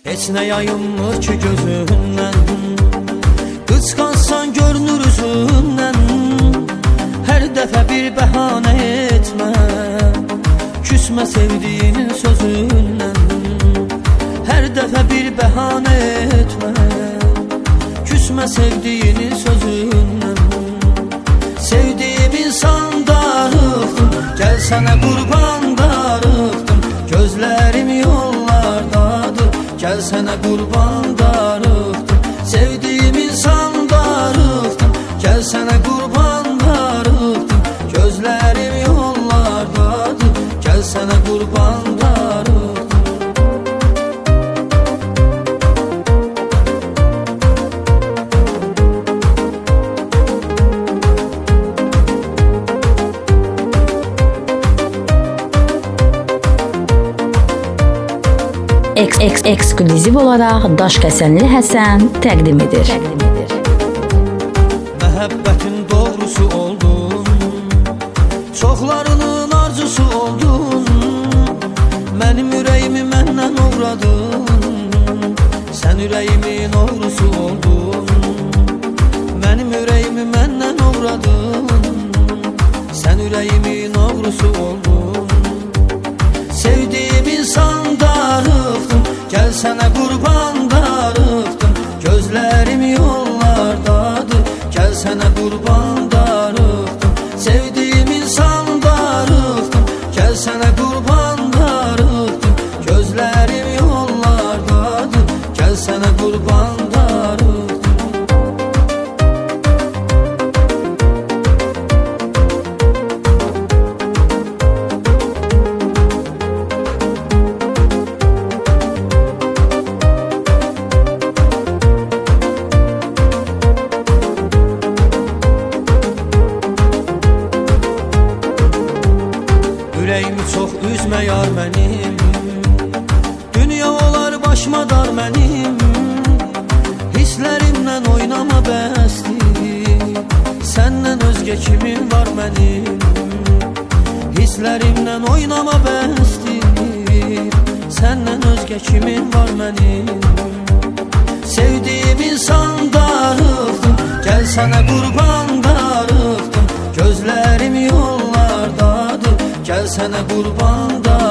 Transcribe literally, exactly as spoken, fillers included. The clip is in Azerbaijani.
Heç nə yayınmır ki gözündən, qısqansan görünür üzündən. Hər dəfə bir bəhanə etmə, küsmə sevdiyinin sözündən. Hər dəfə bir bəhanə etmə, küsmə sevdiyinin sözündən. Sevdiyim insan darıxdım, gəl sənə qurban darıxdım. Gözlərim yollardadır, gəl sənə qurban darıxdım. Sevdiyim insan darıxdım, gəl sənə qurban darıxdım. Gözlərim yollardadır, gəl sənə qurban darıxdım. Eksklüziv olaraq Daşkəsənli Həsən təqdim edir. Məhəbbətin doğrusu oldun, çoxlarının arzusu oldun. Mənim ürəyimi məndən uğradın, sən ürəyimin oğrusu oldun. Mənim ürəyimi məndən uğradın, sən ürəyimin oğrusu oldun. Sevdiyim insan darıxdım, gəl sənə qurban darıxdım. Gözlərim yollardadır, gəl sənə qurban darıxdım. Sevdiyim insan darıxdım, gəl sənə qurban darıxdım. Gözlərim yollardadır, gəl sənə qurban darıxdım. Ürəyimi çox üzmə yar mənim, dünya olar başıma dar mənim. Hisslərimlə oynama bəsdir, səndən özgə kimin var mənim. Hisslərimlə oynama bəsdir, səndən özgə kimin var mənim. Sevdiyim insan darıxdım, gəl sənə qurban darıxdım. Gözlərim yollardadır, gəl sənə qurban darıxdım.